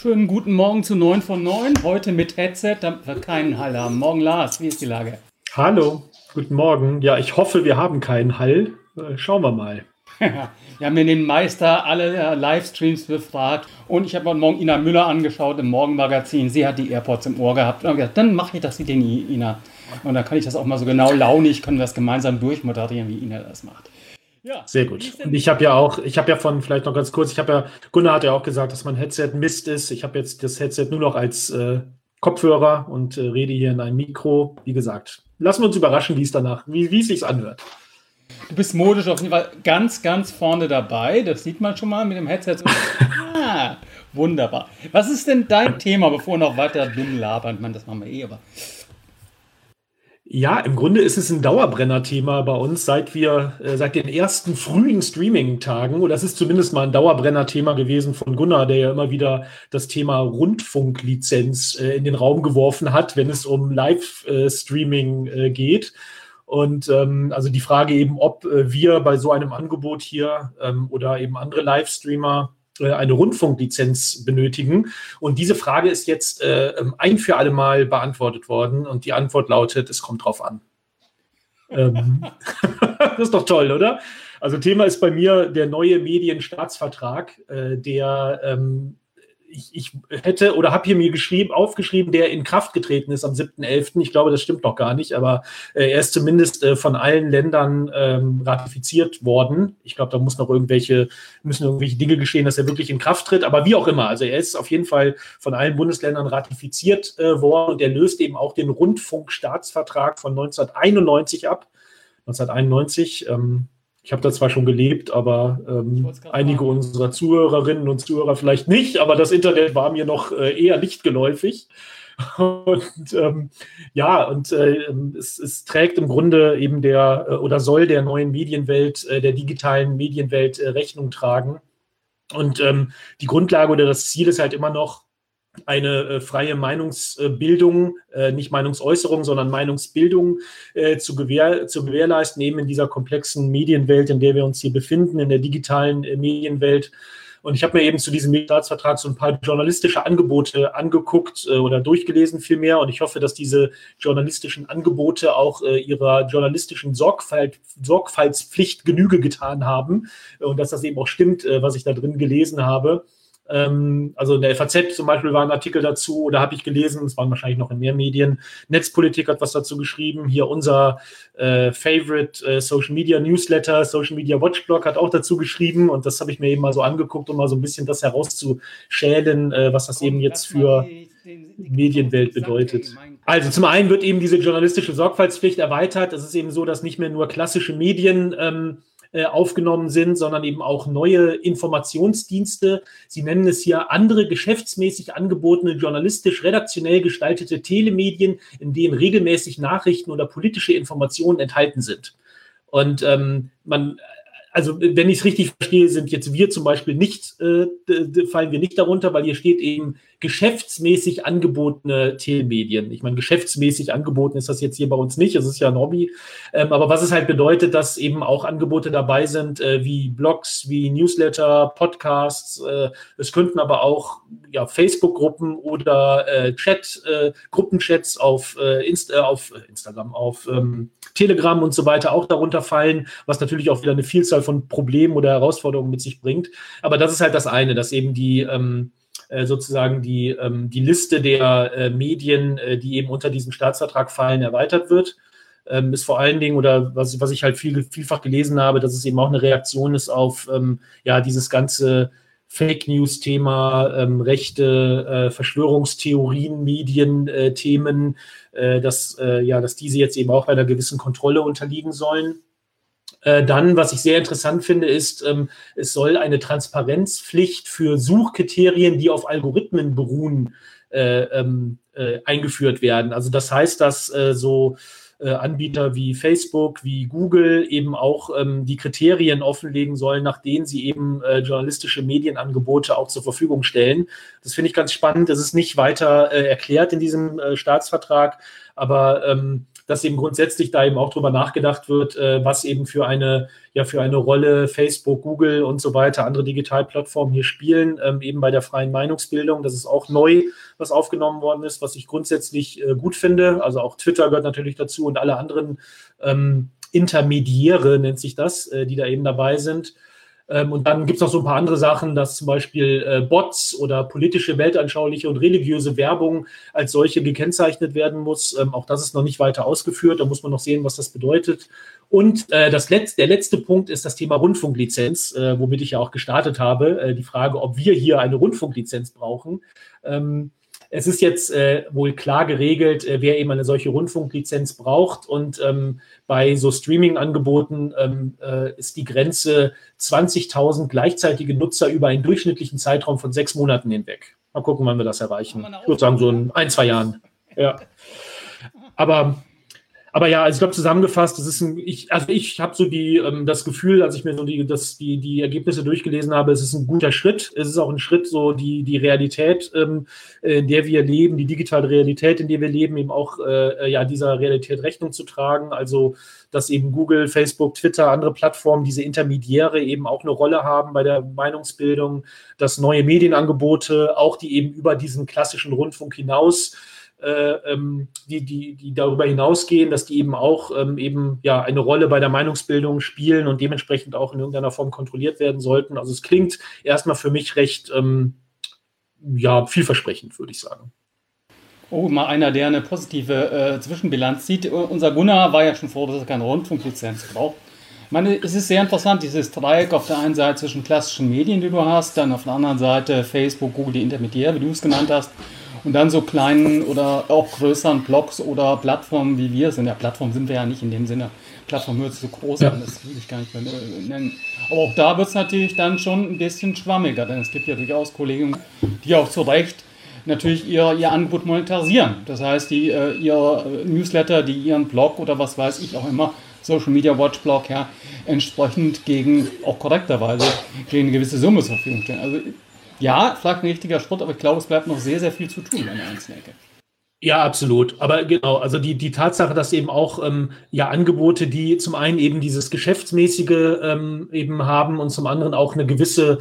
Schönen guten Morgen zu 9 von 9. Heute mit Headset, damit wir keinen Hall haben. Morgen, Lars, wie ist die Lage? Hallo, guten Morgen. Ja, ich hoffe, wir haben keinen Hall. Schauen wir mal. Wir haben mir den Meister alle Livestreams befragt und ich habe heute Morgen Ina Müller angeschaut im Morgenmagazin. Sie hat die AirPods im Ohr gehabt und habe gesagt, dann mache ich das mit den Ina. Und dann kann ich das auch mal so genau launig, können wir das gemeinsam durchmoderieren, wie Ina das macht. Ja, sehr gut. Und vielleicht noch ganz kurz, Gunnar hat ja auch gesagt, dass mein Headset Mist ist. Ich habe jetzt das Headset nur noch als Kopfhörer und rede hier in ein Mikro. Wie gesagt, lassen wir uns überraschen, wie es sich anhört. Du bist modisch auf jeden Fall ganz, ganz vorne dabei. Das sieht man schon mal mit dem Headset. Wunderbar. Was ist denn dein Thema, bevor wir noch weiter dumm labern? Ich meine, das machen wir aber. Ja, im Grunde ist es ein Dauerbrenner-Thema bei uns, seit den ersten frühen Streaming-Tagen, oder es ist zumindest mal ein Dauerbrenner-Thema gewesen von Gunnar, der ja immer wieder das Thema Rundfunklizenz in den Raum geworfen hat, wenn es um Live-Streaming geht. Und also die Frage eben, ob wir bei so einem Angebot hier oder eben andere Livestreamer eine Rundfunklizenz benötigen. Und diese Frage ist jetzt ein für alle Mal beantwortet worden. Und die Antwort lautet, es kommt drauf an. Das ist doch toll, oder? Also Thema ist bei mir der neue Medienstaatsvertrag, der ich hätte oder habe hier mir aufgeschrieben, der in Kraft getreten ist am 7.11. Ich glaube, das stimmt noch gar nicht, aber er ist zumindest von allen Ländern ratifiziert worden. Ich glaube, da müssen irgendwelche Dinge geschehen, dass er wirklich in Kraft tritt. Aber wie auch immer, also er ist auf jeden Fall von allen Bundesländern ratifiziert worden und er löst eben auch den Rundfunkstaatsvertrag von 1991 ab. 1991, ich habe da zwar schon gelebt, aber einige unserer Zuhörerinnen und Zuhörer vielleicht nicht, aber das Internet war mir noch eher nicht geläufig. Und es trägt im Grunde eben soll der neuen Medienwelt, der digitalen Medienwelt Rechnung tragen. Und die Grundlage oder das Ziel ist halt immer noch, eine freie Meinungsbildung, nicht Meinungsäußerung, sondern Meinungsbildung zu gewährleisten, eben in dieser komplexen Medienwelt, in der wir uns hier befinden, in der digitalen Medienwelt. Und ich habe mir eben zu diesem Staatsvertrag so ein paar journalistische Angebote angeguckt oder durchgelesen vielmehr. Und ich hoffe, dass diese journalistischen Angebote auch ihrer journalistischen Sorgfaltspflicht Genüge getan haben und dass das eben auch stimmt, was ich da drin gelesen habe. Also in der FAZ zum Beispiel war ein Artikel dazu, oder habe ich gelesen, es waren wahrscheinlich noch in mehr Medien, Netzpolitik hat was dazu geschrieben, hier unser Favorite Social Media Newsletter, Social Media Watchblog hat auch dazu geschrieben und das habe ich mir eben mal so angeguckt, um mal so ein bisschen das herauszuschälen, was das eben jetzt für Medienwelt bedeutet. Also zum einen wird eben diese journalistische Sorgfaltspflicht erweitert. Es ist eben so, dass nicht mehr nur klassische Medien aufgenommen sind, sondern eben auch neue Informationsdienste. Sie nennen es hier andere geschäftsmäßig angebotene, journalistisch-redaktionell gestaltete Telemedien, in denen regelmäßig Nachrichten oder politische Informationen enthalten sind. Und also wenn ich es richtig verstehe, sind jetzt wir zum Beispiel fallen wir nicht darunter, weil hier steht eben geschäftsmäßig angebotene Telemedien. Ich meine, geschäftsmäßig angeboten ist das jetzt hier bei uns nicht, es ist ja ein Hobby. Aber was es halt bedeutet, dass eben auch Angebote dabei sind, wie Blogs, wie Newsletter, Podcasts. Es könnten aber auch Facebook-Gruppen oder Gruppenchats auf Instagram, auf Telegram und so weiter auch darunter fallen, was natürlich auch wieder eine Vielzahl von Problemen oder Herausforderungen mit sich bringt. Aber das ist halt das eine, dass eben die Liste der Medien, die eben unter diesem Staatsvertrag fallen, erweitert wird. Ist vor allen Dingen, oder was ich halt vielfach gelesen habe, dass es eben auch eine Reaktion ist auf dieses ganze Fake News-Thema, rechte Verschwörungstheorien, Medien-Themen, dass diese jetzt eben auch einer gewissen Kontrolle unterliegen sollen. Dann, was ich sehr interessant finde, ist, es soll eine Transparenzpflicht für Suchkriterien, die auf Algorithmen beruhen, eingeführt werden. Also das heißt, dass Anbieter wie Facebook, wie Google eben auch die Kriterien offenlegen sollen, nach denen sie eben journalistische Medienangebote auch zur Verfügung stellen. Das finde ich ganz spannend. Das ist nicht weiter erklärt in diesem Staatsvertrag, aber dass eben grundsätzlich da eben auch drüber nachgedacht wird, was eben für eine Rolle Facebook, Google und so weiter, andere Digitalplattformen hier spielen, eben bei der freien Meinungsbildung. Das ist auch neu, was aufgenommen worden ist, was ich grundsätzlich gut finde. Also auch Twitter gehört natürlich dazu und alle anderen Intermediäre, nennt sich das, die da eben dabei sind. Und dann gibt es noch so ein paar andere Sachen, dass zum Beispiel Bots oder politische, weltanschauliche und religiöse Werbung als solche gekennzeichnet werden muss. Auch das ist noch nicht weiter ausgeführt. Da muss man noch sehen, was das bedeutet. Und der letzte Punkt ist das Thema Rundfunklizenz, womit ich ja auch gestartet habe. Die Frage, ob wir hier eine Rundfunklizenz brauchen. Es ist jetzt wohl klar geregelt, wer eben eine solche Rundfunklizenz braucht. Und bei so Streaming-Angeboten ist die Grenze 20.000 gleichzeitige Nutzer über einen durchschnittlichen Zeitraum von 6 Monaten hinweg. Mal gucken, wann wir das erreichen. Ich würde sagen, so in 1-2 Jahren. Ja. Aber ja, also ich glaube, zusammengefasst, ich habe so das Gefühl, als ich mir so die Ergebnisse durchgelesen habe, es ist ein guter Schritt. Es ist auch ein Schritt, so die Realität, in der wir leben, die digitale Realität, in der wir leben, eben auch dieser Realität Rechnung zu tragen. Also, dass eben Google, Facebook, Twitter, andere Plattformen, diese Intermediäre eben auch eine Rolle haben bei der Meinungsbildung, dass neue Medienangebote, auch die eben über diesen klassischen Rundfunk hinaus die darüber hinausgehen, dass die eben auch eine Rolle bei der Meinungsbildung spielen und dementsprechend auch in irgendeiner Form kontrolliert werden sollten. Also es klingt erstmal für mich recht vielversprechend, würde ich sagen. Oh, mal einer, der eine positive Zwischenbilanz zieht. Unser Gunnar war ja schon froh, dass er keine Rundfunklizenz braucht. Ich meine, es ist sehr interessant, dieses Dreieck auf der einen Seite zwischen klassischen Medien, die du hast, dann auf der anderen Seite Facebook, Google, die Intermediäre, wie du es genannt hast, und dann so kleinen oder auch größeren Blogs oder Plattformen, wie wir sind. Ja, Plattformen sind wir ja nicht in dem Sinne. Plattform hört sich so groß an, das will ich gar nicht mehr nennen. Aber auch da wird es natürlich dann schon ein bisschen schwammiger, denn es gibt ja durchaus Kollegen, die auch zu Recht natürlich ihr Angebot monetarisieren. Das heißt, ihr Newsletter, die ihren Blog oder was weiß ich auch immer, Social Media Watch Blog, ja, entsprechend auch korrekterweise gegen eine gewisse Summe zur Verfügung stellen. Also ja, vielleicht ein richtiger Schritt, aber ich glaube, es bleibt noch sehr, sehr viel zu tun an der einzelnen Ecke. Ja, absolut. Aber genau, also die Tatsache, dass eben auch Angebote, die zum einen eben dieses Geschäftsmäßige eben haben und zum anderen auch eine gewisse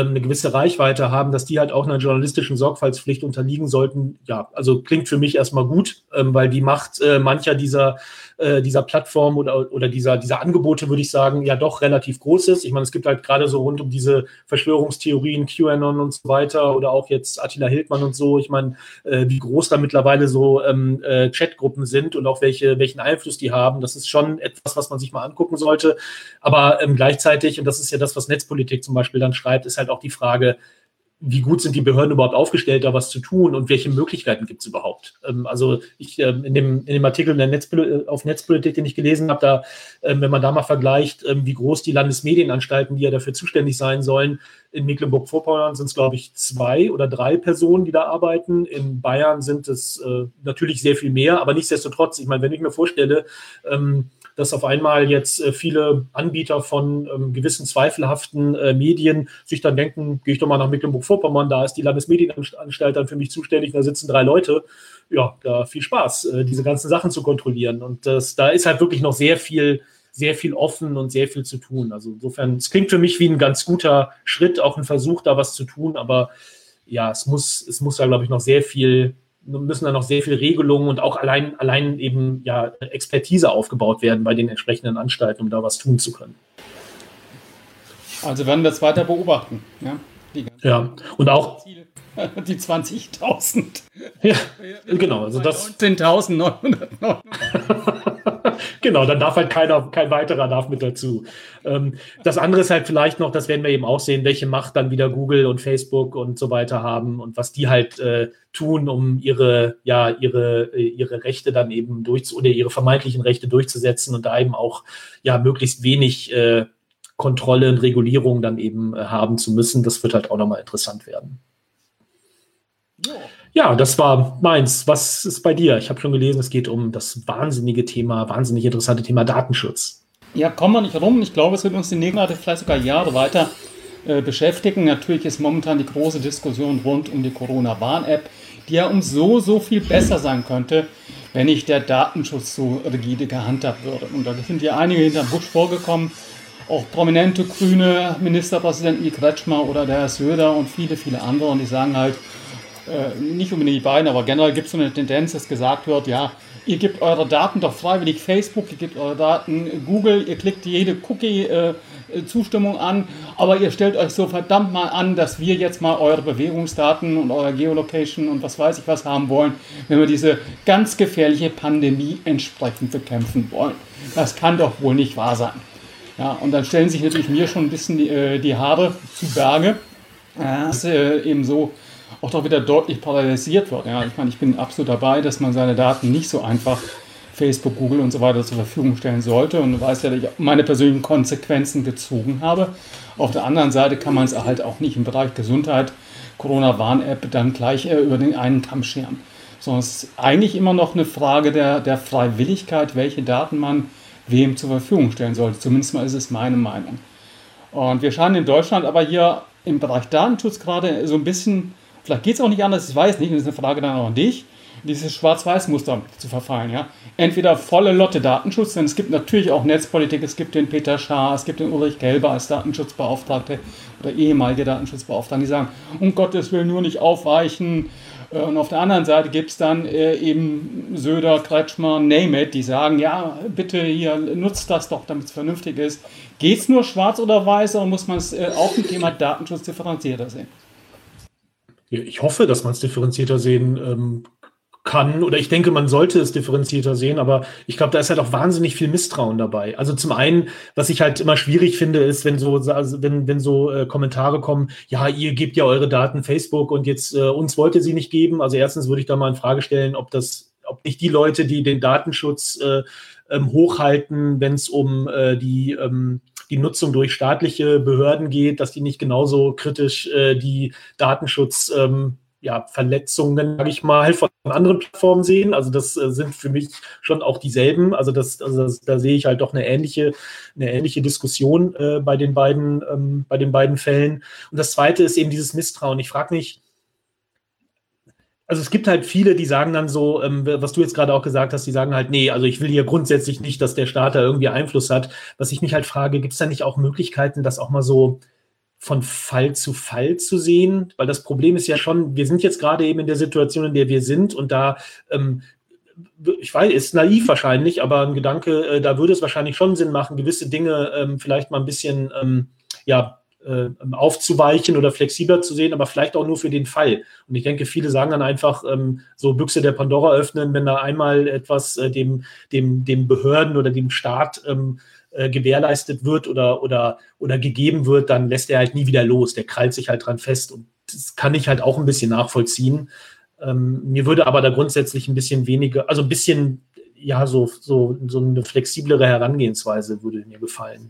Reichweite haben, dass die halt auch einer journalistischen Sorgfaltspflicht unterliegen sollten. Ja, also klingt für mich erstmal gut, weil die Macht mancher dieser Plattform oder dieser Angebote, würde ich sagen, ja doch relativ groß ist. Ich meine, es gibt halt gerade so rund um diese Verschwörungstheorien, QAnon und so weiter oder auch jetzt Attila Hildmann und so. Ich meine, wie groß da mittlerweile so Chatgruppen sind und auch welchen Einfluss die haben. Das ist schon etwas, was man sich mal angucken sollte. Aber gleichzeitig, und das ist ja das, was Netzpolitik zum Beispiel dann schreibt, ist halt auch die Frage, wie gut sind die Behörden überhaupt aufgestellt, da was zu tun und welche Möglichkeiten gibt es überhaupt? Also ich in dem Artikel auf Netzpolitik, den ich gelesen habe, da, wenn man da mal vergleicht, wie groß die Landesmedienanstalten, die ja dafür zuständig sein sollen, in Mecklenburg-Vorpommern sind es, glaube ich, 2 oder 3 Personen, die da arbeiten. In Bayern sind es natürlich sehr viel mehr, aber nichtsdestotrotz, ich meine, wenn ich mir vorstelle, dass auf einmal jetzt viele Anbieter von gewissen zweifelhaften Medien sich dann denken, gehe ich doch mal nach Mecklenburg-Vorpommern, da ist die Landesmedienanstalt dann für mich zuständig, da sitzen 3 Leute. Ja, da viel Spaß, diese ganzen Sachen zu kontrollieren. Und da ist halt wirklich noch sehr viel offen und sehr viel zu tun. Also insofern, es klingt für mich wie ein ganz guter Schritt, auch ein Versuch, da was zu tun, aber ja, es muss da, glaube ich, müssen da noch sehr viel Regelungen und auch allein eben ja Expertise aufgebaut werden bei den entsprechenden Anstalten, um da was tun zu können. Also werden wir es weiter beobachten. Ja, und auch die 20.000. Ja, genau. Also das 19.909. Genau, dann darf halt kein weiterer darf mit dazu. Das andere ist halt vielleicht noch, das werden wir eben auch sehen, welche Macht dann wieder Google und Facebook und so weiter haben und was die halt tun, um ihre Rechte dann eben oder ihre vermeintlichen Rechte durchzusetzen und da eben auch ja möglichst wenig Kontrolle und Regulierung dann eben haben zu müssen. Das wird halt auch nochmal interessant werden. Ja, das war meins. Was ist bei dir? Ich habe schon gelesen, es geht um das wahnsinnig interessante Thema Datenschutz. Ja, kommen wir nicht rum. Ich glaube, es wird uns die nächsten Monate, vielleicht sogar Jahre weiter beschäftigen. Natürlich ist momentan die große Diskussion rund um die Corona-Warn-App, die ja um so viel besser sein könnte, wenn nicht der Datenschutz so rigide gehandhabt würde. Und da sind ja einige hinterm Busch vorgekommen, auch prominente grüne Ministerpräsidenten wie Kretschmer oder der Herr Söder und viele, viele andere. Und die sagen halt, nicht unbedingt die beiden, aber generell gibt es so eine Tendenz, dass gesagt wird, ja, ihr gebt eure Daten doch freiwillig Facebook, ihr gebt eure Daten Google, ihr klickt jede Cookie-Zustimmung an, aber ihr stellt euch so verdammt mal an, dass wir jetzt mal eure Bewegungsdaten und eure Geolocation und was weiß ich was haben wollen, wenn wir diese ganz gefährliche Pandemie entsprechend bekämpfen wollen. Das kann doch wohl nicht wahr sein. Ja, und dann stellen sich natürlich mir schon ein bisschen die Haare zu Berge, dass eben so auch doch wieder deutlich polarisiert wird. Ja, ich meine, ich bin absolut dabei, dass man seine Daten nicht so einfach Facebook, Google und so weiter zur Verfügung stellen sollte. Und du weißt ja, dass ich meine persönlichen Konsequenzen gezogen habe. Auf der anderen Seite kann man es halt auch nicht im Bereich Gesundheit, Corona-Warn-App dann gleich über den einen Kamm scheren. Sondern es ist eigentlich immer noch eine Frage der Freiwilligkeit, welche Daten man wem zur Verfügung stellen sollte. Zumindest mal ist es meine Meinung. Und wir scheinen in Deutschland aber hier im Bereich Datenschutz gerade so ein bisschen, vielleicht geht es auch nicht anders, ich weiß nicht, das ist eine Frage dann auch an dich, dieses Schwarz-Weiß-Muster zu verfallen. Ja? Entweder volle Lotte Datenschutz, denn es gibt natürlich auch Netzpolitik, es gibt den Peter Schaar, es gibt den Ulrich Gelber als Datenschutzbeauftragte oder ehemalige Datenschutzbeauftragte, die sagen, um Gottes Willen nur nicht aufweichen. Und auf der anderen Seite gibt es dann eben Söder, Kretschmer, name it, die sagen, ja, bitte hier, nutzt das doch, damit es vernünftig ist. Geht es nur schwarz oder weiß, oder muss man es auch im Thema Datenschutz differenzierter sehen? Ich hoffe, dass man es differenzierter sehen kann, oder ich denke, man sollte es differenzierter sehen, aber ich glaube, da ist halt auch wahnsinnig viel Misstrauen dabei. Also zum einen, was ich halt immer schwierig finde, ist, wenn so Kommentare kommen, ja, ihr gebt ja eure Daten Facebook und jetzt uns wollt ihr sie nicht geben. Also erstens würde ich da mal in Frage stellen, ob nicht die Leute, die den Datenschutz hochhalten, wenn es um die Nutzung durch staatliche Behörden geht, dass die nicht genauso kritisch die Datenschutz Verletzungen, sage ich mal, von anderen Plattformen sehen. Also das sind für mich schon auch dieselben. Also da sehe ich halt doch eine ähnliche Diskussion bei den beiden Fällen. Und das Zweite ist eben dieses Misstrauen. Ich frage mich, also es gibt halt viele, die sagen dann so, was du jetzt gerade auch gesagt hast, die sagen halt, nee, also ich will hier grundsätzlich nicht, dass der Staat da irgendwie Einfluss hat. Was ich mich halt frage, gibt es da nicht auch Möglichkeiten, das auch mal so von Fall zu sehen, weil das Problem ist ja schon, wir sind jetzt gerade eben in der Situation, in der wir sind, und da, ich weiß, ist naiv wahrscheinlich, aber ein Gedanke, da würde es wahrscheinlich schon Sinn machen, gewisse Dinge vielleicht mal ein bisschen aufzuweichen oder flexibler zu sehen, aber vielleicht auch nur für den Fall. Und ich denke, viele sagen dann einfach, so Büchse der Pandora öffnen, wenn da einmal etwas dem Behörden oder dem Staat gewährleistet wird oder gegeben wird, dann lässt er halt nie wieder los. Der krallt sich halt dran fest. Und das kann ich halt auch ein bisschen nachvollziehen. Mir würde aber da grundsätzlich ein bisschen weniger, also ein bisschen, ja, so eine flexiblere Herangehensweise würde mir gefallen.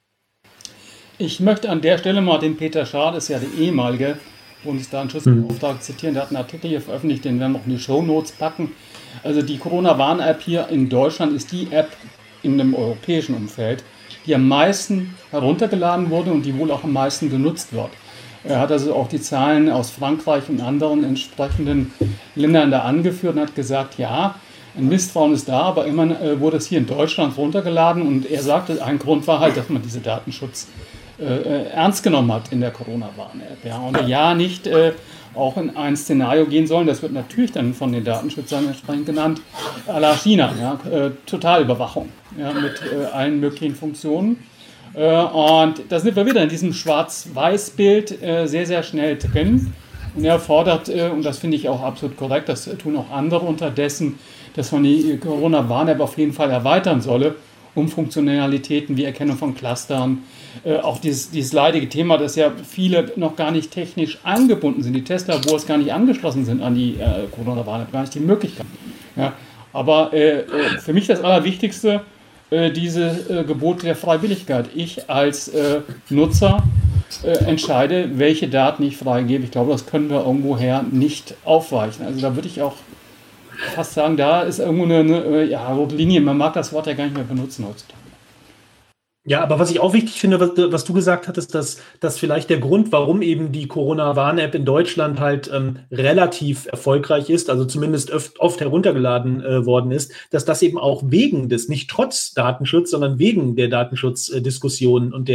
Ich möchte an der Stelle mal den Peter Schaar, das ist ja der ehemalige Bundesdatenschutzbeauftragte, zitieren. Der hat einen Artikel hier veröffentlicht, den werden wir noch in die Shownotes packen. Also die Corona-Warn-App hier in Deutschland ist die App in einem europäischen Umfeld, die am meisten heruntergeladen wurde und die wohl auch am meisten genutzt wird. Er hat also auch die Zahlen aus Frankreich und anderen entsprechenden Ländern da angeführt und hat gesagt, ja, ein Misstrauen ist da, aber immerhin wurde es hier in Deutschland runtergeladen, und er sagte, ein Grund war halt, dass man diese Datenschutz ernst genommen hat in der Corona-Warn-App. Ja, und ja, nicht auch in ein Szenario gehen sollen, das wird natürlich dann von den Datenschützern entsprechend genannt, à la China, ja, Totalüberwachung, ja, mit allen möglichen Funktionen. Und da sind wir wieder in diesem Schwarz-Weiß-Bild sehr, sehr schnell drin. Und er fordert, und das finde ich auch absolut korrekt, das tun auch andere unterdessen, dass man die Corona-Warn-App auf jeden Fall erweitern solle, um Funktionalitäten wie Erkennung von Clustern, auch dieses leidige Thema, dass ja viele noch gar nicht technisch angebunden sind, die Testlabors gar nicht angeschlossen sind an die Corona-Warn-App, gar nicht die Möglichkeit. Ja, aber für mich das Allerwichtigste, diese Gebot der Freiwilligkeit. Ich als Nutzer entscheide, welche Daten ich freigebe. Ich glaube, das können wir irgendwoher nicht aufweichen. Also da würde ich auch fast sagen, da ist irgendwo eine rote Linie. Man mag das Wort ja gar nicht mehr benutzen heutzutage. Ja, aber was ich auch wichtig finde, was du gesagt hattest, dass vielleicht der Grund, warum eben die Corona-Warn-App in Deutschland halt relativ erfolgreich ist, also zumindest oft heruntergeladen worden ist, dass das eben auch wegen nicht trotz Datenschutz, sondern wegen der Datenschutzdiskussion und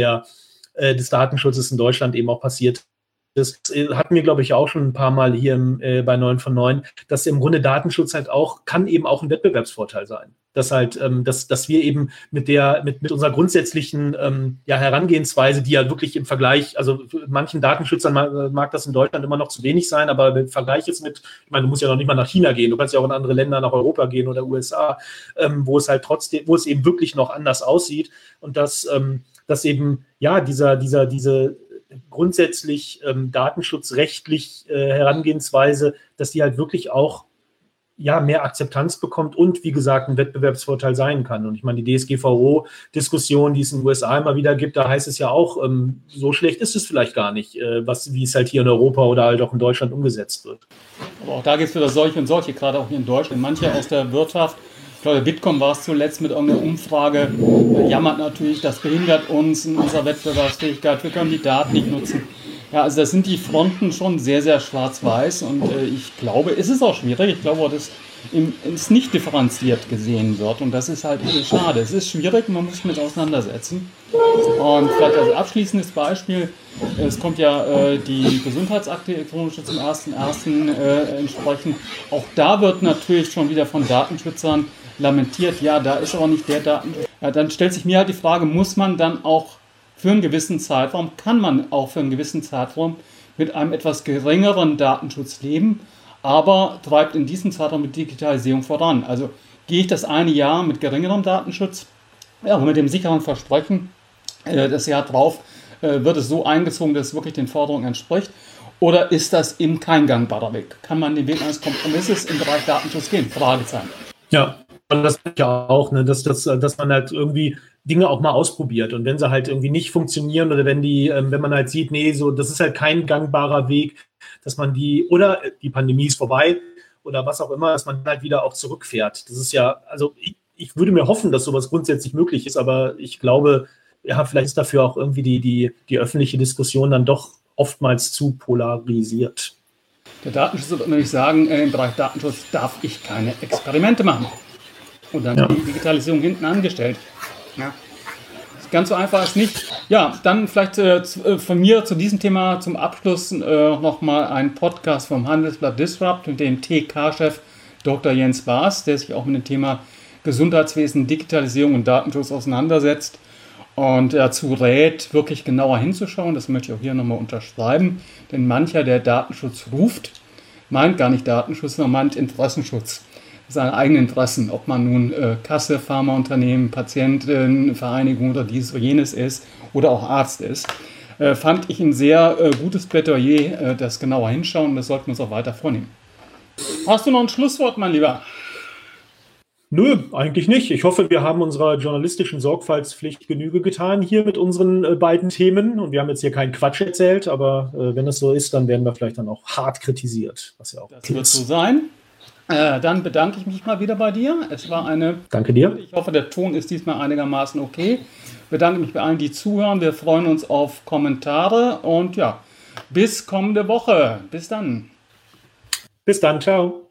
des Datenschutzes in Deutschland eben auch passiert. Das hatten wir, glaube ich, auch schon ein paar Mal hier bei 9 von 9, dass im Grunde Datenschutz halt kann eben auch ein Wettbewerbsvorteil sein. Dass halt, dass wir eben mit unserer grundsätzlichen Herangehensweise, die ja wirklich im Vergleich, also manchen Datenschützern mag das in Deutschland immer noch zu wenig sein, aber im Vergleich jetzt ich meine, du musst ja noch nicht mal nach China gehen, du kannst ja auch in andere Länder, nach Europa gehen oder USA, wo es eben wirklich noch anders aussieht und dass eben, ja, diese grundsätzlich datenschutzrechtlich Herangehensweise, dass die halt wirklich auch mehr Akzeptanz bekommt und, wie gesagt, ein Wettbewerbsvorteil sein kann. Und ich meine, die DSGVO-Diskussion, die es in den USA immer wieder gibt, da heißt es ja auch, so schlecht ist es vielleicht gar nicht, wie es halt hier in Europa oder halt auch in Deutschland umgesetzt wird. Aber auch da gibt es wieder solche und solche, gerade auch hier in Deutschland. Manche aus der Wirtschaft, ich glaube, Bitkom war es zuletzt mit irgendeiner Umfrage, jammert natürlich, das behindert uns in unserer Wettbewerbsfähigkeit, wir können die Daten nicht nutzen. Ja, also das sind die Fronten schon sehr, sehr schwarz-weiß und ich glaube, es ist auch schwierig. Ich glaube, dass es nicht differenziert gesehen wird und das ist halt schade. Es ist schwierig, man muss sich mit auseinandersetzen. Und vielleicht als abschließendes Beispiel, es kommt ja die Gesundheitsakte elektronische zum 1.1. Entsprechend. Auch da wird natürlich schon wieder von Datenschützern lamentiert, ja, da ist aber nicht der Datenschutz. Ja, dann stellt sich mir halt die Frage, muss man dann auch für einen gewissen Zeitraum, kann man auch für einen gewissen Zeitraum mit einem etwas geringeren Datenschutz leben, aber treibt in diesem Zeitraum mit Digitalisierung voran. Also gehe ich das eine Jahr mit geringerem Datenschutz, ja, mit dem sicheren Versprechen, das Jahr drauf wird es so eingezogen, dass es wirklich den Forderungen entspricht, oder ist das eben kein gangbarer Weg? Kann man den Weg eines Kompromisses im Bereich Datenschutz gehen? Fragezeichen. Ja, und das ja auch, ne, dass man halt irgendwie Dinge auch mal ausprobiert und wenn sie halt irgendwie nicht funktionieren oder wenn man halt sieht, nee, so, das ist halt kein gangbarer Weg, dass man oder die Pandemie ist vorbei oder was auch immer, dass man halt wieder auch zurückfährt. Das ist ja, also ich würde mir hoffen, dass sowas grundsätzlich möglich ist, aber ich glaube, ja, vielleicht ist dafür auch irgendwie die öffentliche Diskussion dann doch oftmals zu polarisiert. Der Datenschutz wird nämlich sagen, im Bereich Datenschutz darf ich keine Experimente machen. Und dann die Digitalisierung hinten angestellt. Ja. Ganz so einfach ist nicht. Ja, dann vielleicht von mir zu diesem Thema zum Abschluss nochmal ein Podcast vom Handelsblatt Disrupt mit dem TK-Chef Dr. Jens Baas, der sich auch mit dem Thema Gesundheitswesen, Digitalisierung und Datenschutz auseinandersetzt und dazu rät, wirklich genauer hinzuschauen. Das möchte ich auch hier nochmal unterschreiben, denn mancher, der Datenschutz ruft, meint gar nicht Datenschutz, sondern meint Interessenschutz. Seine eigenen Interessen, ob man nun Kasse, Pharmaunternehmen, Patientenvereinigung oder dies oder jenes ist oder auch Arzt ist, fand ich ein sehr gutes Plädoyer, das genauer hinschauen und das sollten wir uns auch weiter vornehmen. Hast du noch ein Schlusswort, mein Lieber? Nö, eigentlich nicht. Ich hoffe, wir haben unserer journalistischen Sorgfaltspflicht Genüge getan hier mit unseren beiden Themen und wir haben jetzt hier keinen Quatsch erzählt, aber wenn es so ist, dann werden wir vielleicht dann auch hart kritisiert, was ja auch das wird so sein. Dann bedanke ich mich mal wieder bei dir. Es war Danke dir. Ich hoffe, der Ton ist diesmal einigermaßen okay. Ich bedanke mich bei allen, die zuhören. Wir freuen uns auf Kommentare und ja, bis kommende Woche. Bis dann. Bis dann, ciao.